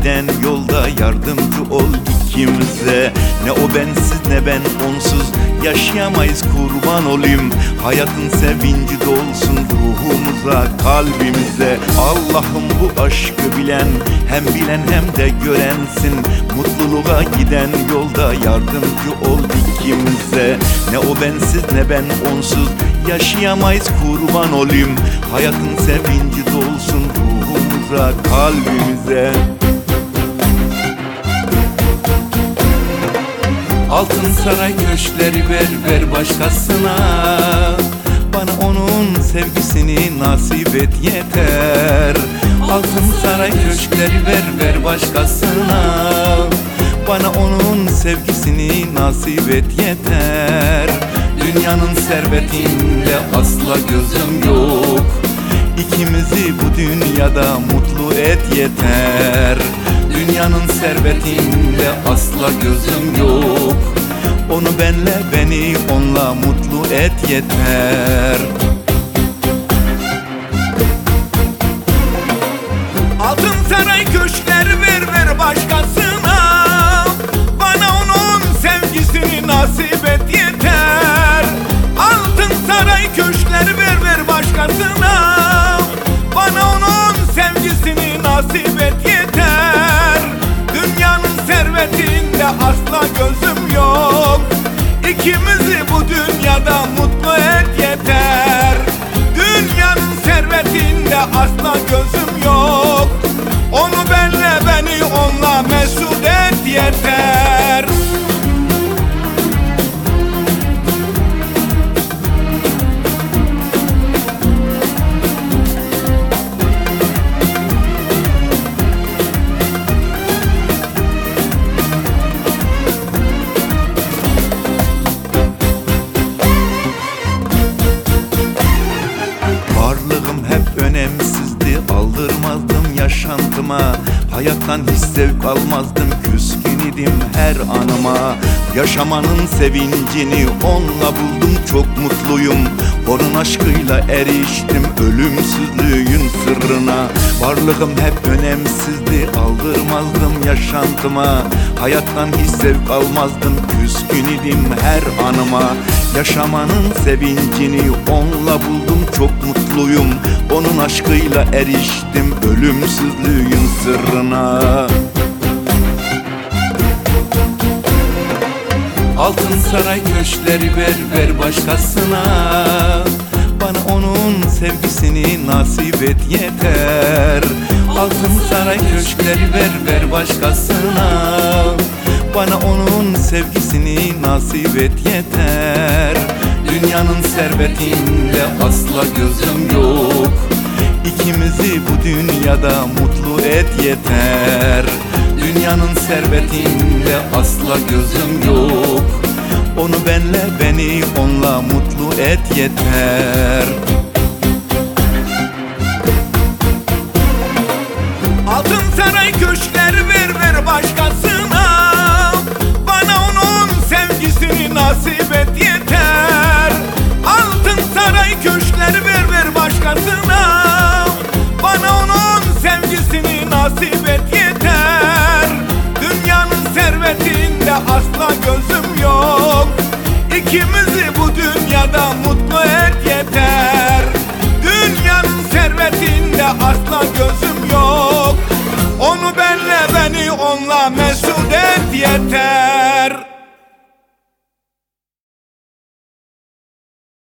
giden yolda yardımcı ol ikimize. Ne o bensiz ne ben onsuz yaşayamayız, kurban olayım. Hayatın sevinci dolsun ruhumuza, kalbimize. Allah'ım bu aşkı bilen, hem bilen hem de görensin. Mutluluğa giden yolda yardımcı ol ikimize. Ne o bensiz ne ben onsuz yaşayamayız, kurban olayım. Hayatın sevinci dolsun ruhumuza, kalbimize. Altın saray köşkleri ver başkasına. Bana onun sevgisini nasip et yeter. Altın saray köşkleri ver başkasına. Bana onun sevgisini nasip et yeter. Dünyanın servetinde asla gözüm yok. İkimizi bu dünyada mutlu et yeter. Dünyanın servetinde asla gözüm yok. Onu benle, beni onunla mutlu et yeter. Altın saray köşkleri ver başkasına. Bana onun sevgisini nasip et yeter. Altın saray köşkleri ver başkasına. Bana onun sevgisini nasip et yeter. Dünyanın servetinde asla gözüm yok. İkimizi bu dünyada mutlu et yeter. Dünyanın servetinde asla gözüm yok. Onu benle, beni onunla mesut et yeter. Önemsizdi, aldırmazdım yaşantıma. Hayattan hiç zevk almazdım, küskün idim her anıma. Yaşamanın sevincini onunla buldum, çok mutluyum. Onun aşkıyla eriştim ölümsüzlüğün sırrına. Varlığım hep önemsizdi, aldırmazdım yaşantıma. Hayattan hiç zevk almazdım, küskün idim her anıma. Yaşamanın sevincini onunla buldum, çok mutluyum. Onun aşkıyla eriştim ölümsüzlüğün sırrına. Altın saray köşkleri ver başkasına. Bana onun sevgisini nasip et yeter. Altın saray köşkleri ver başkasına. Bana onun sevgisini nasip et yeter. Dünyanın servetinde asla gözüm yok. İkimizi bu dünyada mutlu et yeter. Dünyanın servetinde asla gözüm yok. Onu benle, beni onunla mutlu et yeter. Altın saray köşkleri ver başkasına. Bana onun sevgisini nasip et yeter. Altın saray köşkleri ver başkasına. Bana onun sevgisini nasip et yeter. Dünyanın servetinde asla gözüm yok. İkimizi bu dünyada mutlu et yeter. Dünyanın servetinde asla gözüm yok. Onu benle, beni onunla mesut et yeter.